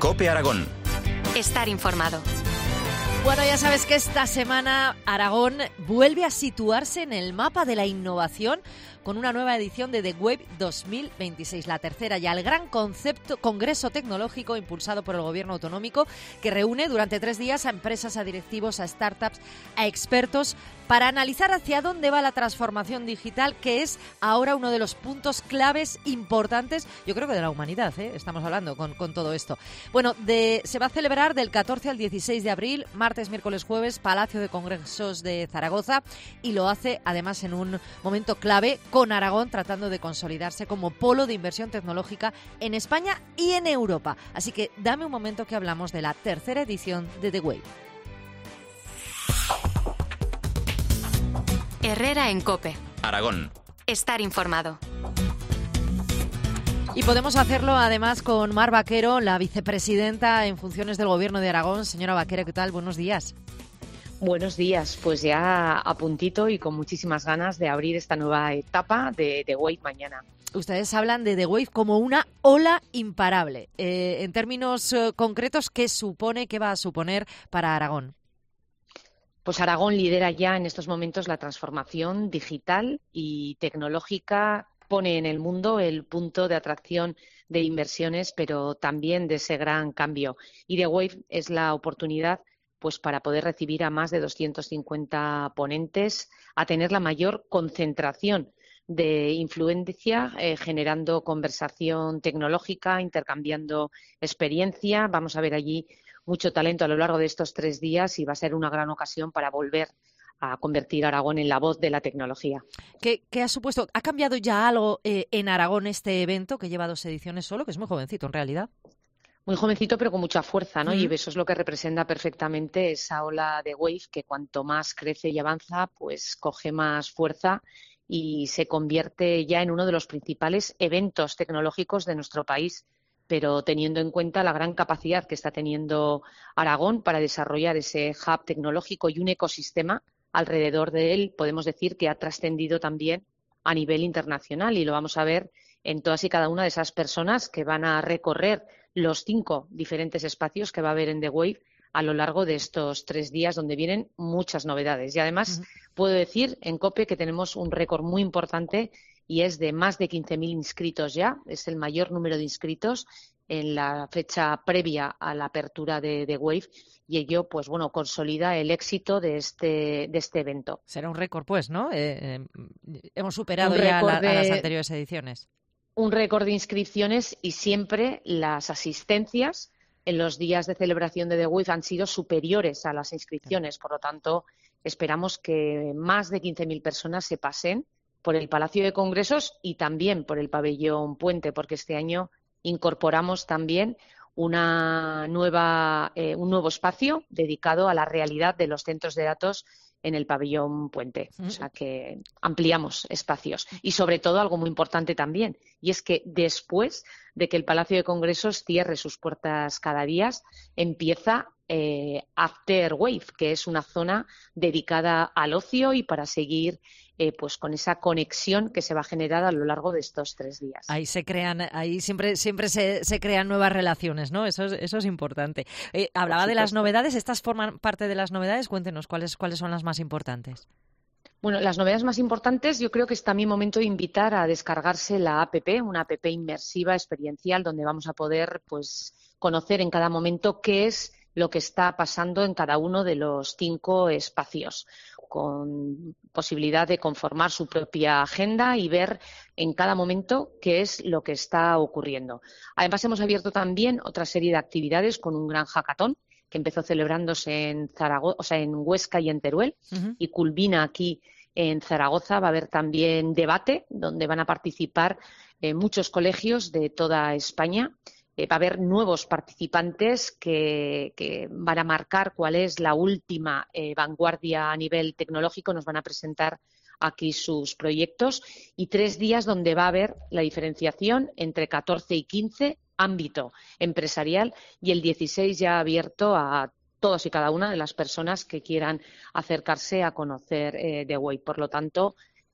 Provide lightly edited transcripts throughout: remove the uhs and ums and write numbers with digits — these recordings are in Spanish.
COPE Aragón. Estar informado. Bueno, ya sabes que esta semana Aragón vuelve a situarse en el mapa de la innovación con una nueva edición de The Wave 2026, la tercera ya, el gran congreso tecnológico impulsado por el gobierno autonómico que reúne durante 3 días a empresas, a directivos, a startups, a expertos para analizar hacia dónde va la transformación digital, que es ahora uno de los puntos claves importantes, yo creo que de la humanidad, estamos hablando con todo esto. Bueno, se va a celebrar del 14 al 16 de abril, martes, miércoles, jueves, Palacio de Congresos de Zaragoza, y lo hace además en un momento clave con Aragón tratando de consolidarse como polo de inversión tecnológica en España y en Europa. Así que dame un momento que hablamos de la tercera edición de The Wave. Herrera en COPE. Aragón. Estar informado. Y podemos hacerlo además con Mar Vaquero, la vicepresidenta en funciones del Gobierno de Aragón. Señora Vaquero, ¿qué tal? Buenos días. Buenos días, pues ya a puntito y con muchísimas ganas de abrir esta nueva etapa de The Wave mañana. Ustedes hablan de The Wave como una ola imparable. En términos concretos, ¿qué va a suponer para Aragón? Pues Aragón lidera ya en estos momentos la transformación digital y tecnológica, pone en el mundo el punto de atracción de inversiones, pero también de ese gran cambio. Y The Wave es la oportunidad pues para poder recibir a más de 250 ponentes, a tener la mayor concentración de influencia, generando conversación tecnológica, intercambiando experiencia. Vamos a ver allí mucho talento a lo largo de estos 3 días y va a ser una gran ocasión para volver a convertir a Aragón en la voz de la tecnología. ¿Qué ha supuesto? ¿Ha cambiado ya algo en Aragón este evento, que lleva 2 ediciones solo, que es muy jovencito en realidad? Muy jovencito, pero con mucha fuerza, ¿no? Y eso es lo que representa perfectamente esa ola de Wave, que cuanto más crece y avanza, pues coge más fuerza y se convierte ya en uno de los principales eventos tecnológicos de nuestro país, pero teniendo en cuenta la gran capacidad que está teniendo Aragón para desarrollar ese hub tecnológico y un ecosistema alrededor de él, podemos decir que ha trascendido también a nivel internacional, y lo vamos a ver en todas y cada una de esas personas que van a recorrer los 5 diferentes espacios que va a haber en The Wave a lo largo de estos 3 días, donde vienen muchas novedades. Y además puedo decir en COPE que tenemos un récord muy importante y es de más de 15.000 inscritos ya. Es el mayor número de inscritos en la fecha previa a la apertura de The Wave, y ello, pues bueno, consolida el éxito de este evento. Será un récord, pues, ¿no? Hemos superado ya a las anteriores ediciones. Un récord de inscripciones, y siempre las asistencias en los días de celebración de The Wave han sido superiores a las inscripciones. Por lo tanto, esperamos que más de 15.000 personas se pasen por el Palacio de Congresos y también por el Pabellón Puente, porque este año incorporamos también un nuevo espacio dedicado a la realidad de los centros de datos en el Pabellón Puente. O sea que ampliamos espacios. Y sobre todo algo muy importante también, y es que después de que el Palacio de Congresos cierre sus puertas cada día, empieza After Wave, que es una zona dedicada al ocio y para seguir pues con esa conexión que se va a generar a lo largo de estos 3 días. Ahí siempre se crean nuevas relaciones, ¿no? Eso es importante. Hablaba de las novedades, estas forman parte de las novedades. Cuéntenos cuáles son las más importantes. Bueno, las novedades más importantes, yo creo que es también momento de invitar a descargarse la app, una app inmersiva, experiencial, donde vamos a poder pues conocer en cada momento qué es lo que está pasando en cada uno de los 5 espacios, con posibilidad de conformar su propia agenda y ver en cada momento qué es lo que está ocurriendo. Además, hemos abierto también otra serie de actividades con un gran hackathon que empezó celebrándose en Zaragoza, en Huesca y en Teruel, y culmina aquí en Zaragoza. Va a haber también debate, donde van a participar muchos colegios de toda España. Va a haber nuevos participantes que van a marcar cuál es la última vanguardia a nivel tecnológico. Nos van a presentar aquí sus proyectos, y 3 días donde va a haber la diferenciación entre 14 y 15, ámbito empresarial, y el 16 ya abierto a todas y cada una de las personas que quieran acercarse a conocer The Wave. Por lo tanto,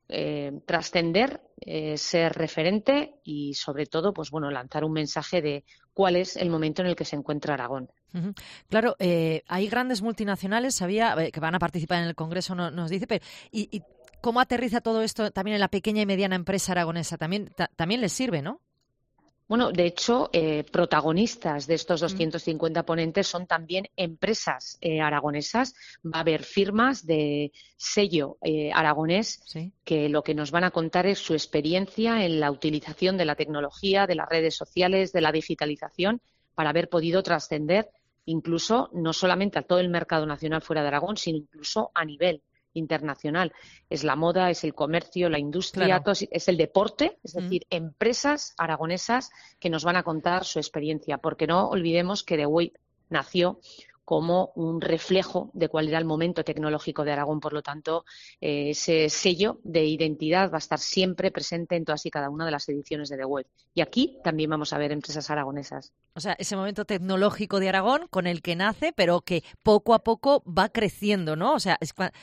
trascender, ser referente y, sobre todo, pues bueno, lanzar un mensaje de cuál es el momento en el que se encuentra Aragón. Uh-huh. Claro, hay grandes multinacionales, sabía, que van a participar en el Congreso, nos dice, pero ¿y cómo aterriza todo esto también en la pequeña y mediana empresa aragonesa? También les sirve, ¿no? Bueno, de hecho, protagonistas de estos 250 ponentes son también empresas aragonesas. Va a haber firmas de sello aragonés, ¿sí?, que lo que nos van a contar es su experiencia en la utilización de la tecnología, de las redes sociales, de la digitalización, para haber podido trascender incluso no solamente a todo el mercado nacional fuera de Aragón, sino incluso a nivel internacional. Es la moda, es el comercio, la industria, claro, es el deporte, es decir, empresas aragonesas que nos van a contar su experiencia, porque no olvidemos que The Wave nació como un reflejo de cuál era el momento tecnológico de Aragón. Por lo tanto, ese sello de identidad va a estar siempre presente en todas y cada una de las ediciones de The Wave. Y aquí también vamos a ver empresas aragonesas. O sea, ese momento tecnológico de Aragón con el que nace, pero que poco a poco va creciendo, ¿no? O sea,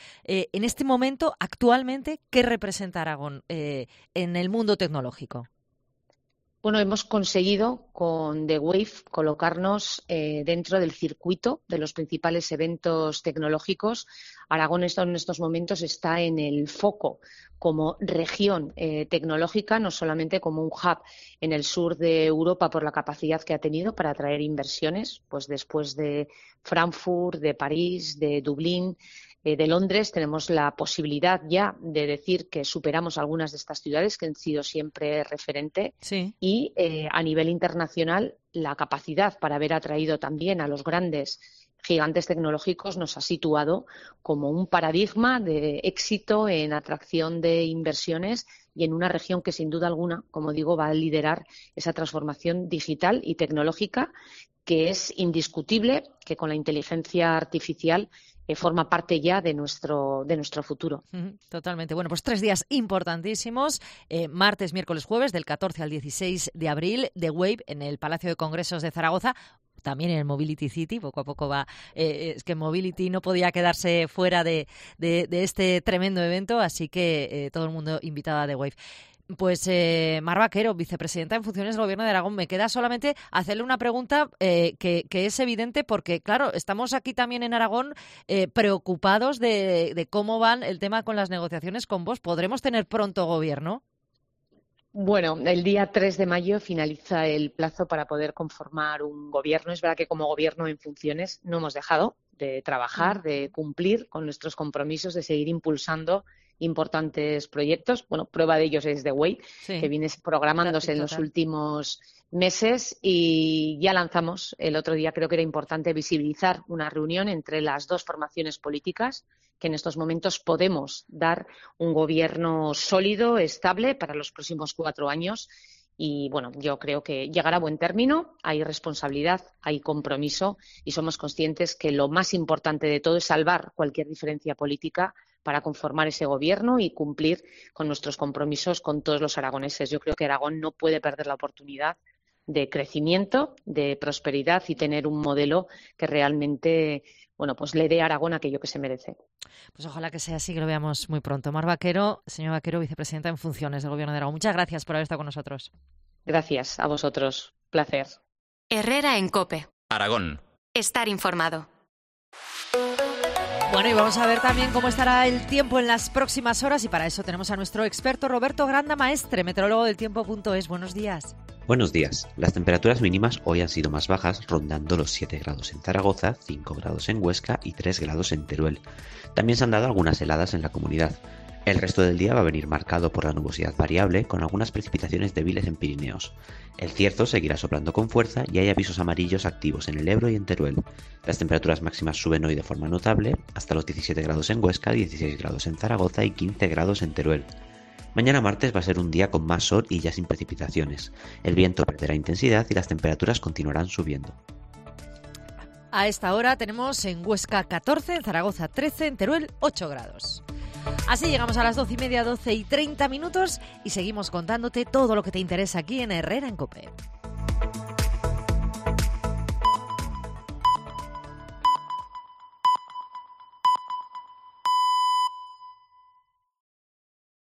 en este momento, actualmente, ¿qué representa Aragón en el mundo tecnológico? Bueno, hemos conseguido con The Wave colocarnos dentro del circuito de los principales eventos tecnológicos. Aragón en estos momentos está en el foco como región tecnológica, no solamente como un hub en el sur de Europa por la capacidad que ha tenido para atraer inversiones, pues después de Frankfurt, de París, de Dublín, de Londres, tenemos la posibilidad ya de decir que superamos algunas de estas ciudades que han sido siempre referente, sí, y a nivel internacional la capacidad para haber atraído también a los grandes gigantes tecnológicos nos ha situado como un paradigma de éxito en atracción de inversiones y en una región que sin duda alguna, como digo, va a liderar esa transformación digital y tecnológica, que es indiscutible que con la inteligencia artificial forma parte ya de nuestro futuro. Totalmente. Bueno, pues 3 días importantísimos, martes, miércoles, jueves, del 14 al 16 de abril, The Wave en el Palacio de Congresos de Zaragoza, también en el Mobility City, poco a poco va, es que Mobility no podía quedarse fuera de este tremendo evento, así que todo el mundo invitado a The Wave. Pues Mar Vaquero, vicepresidenta en funciones del Gobierno de Aragón, me queda solamente hacerle una pregunta que es evidente porque, claro, estamos aquí también en Aragón preocupados de cómo van el tema con las negociaciones con Vox. ¿Podremos tener pronto gobierno? Bueno, el día 3 de mayo finaliza el plazo para poder conformar un gobierno. Es verdad que como gobierno en funciones no hemos dejado de trabajar, de cumplir con nuestros compromisos, de seguir impulsando importantes proyectos. Bueno, prueba de ellos es The Wave, sí, que viene programándose en los últimos meses, y ya lanzamos el otro día, creo que era importante visibilizar una reunión entre las dos formaciones políticas que en estos momentos podemos dar un gobierno sólido, estable para los próximos 4 años. Y bueno, yo creo que llegará a buen término, hay responsabilidad, hay compromiso y somos conscientes que lo más importante de todo es salvar cualquier diferencia política para conformar ese gobierno y cumplir con nuestros compromisos con todos los aragoneses. Yo creo que Aragón no puede perder la oportunidad de crecimiento, de prosperidad y tener un modelo que realmente, bueno, pues le dé a Aragón aquello que se merece. Pues ojalá que sea así, que lo veamos muy pronto. Mar Vaquero, señora Vaquero, vicepresidenta en funciones del Gobierno de Aragón. Muchas gracias por haber estado con nosotros. Gracias a vosotros. Placer. Herrera en COPE. Aragón. Estar informado. Bueno, y vamos a ver también cómo estará el tiempo en las próximas horas, y para eso tenemos a nuestro experto Roberto Granda, maestre, meteorólogo del tiempo.es. Buenos días. Buenos días. Las temperaturas mínimas hoy han sido más bajas, rondando los 7 grados en Zaragoza, 5 grados en Huesca y 3 grados en Teruel. También se han dado algunas heladas en la comunidad. El resto del día va a venir marcado por la nubosidad variable, con algunas precipitaciones débiles en Pirineos. El cierzo seguirá soplando con fuerza y hay avisos amarillos activos en el Ebro y en Teruel. Las temperaturas máximas suben hoy de forma notable, hasta los 17 grados en Huesca, 16 grados en Zaragoza y 15 grados en Teruel. Mañana martes va a ser un día con más sol y ya sin precipitaciones. El viento perderá intensidad y las temperaturas continuarán subiendo. A esta hora tenemos en Huesca 14, en Zaragoza 13, en Teruel 8 grados. Así llegamos a las 12:30, 12:30 y seguimos contándote todo lo que te interesa aquí en Herrera en COPE.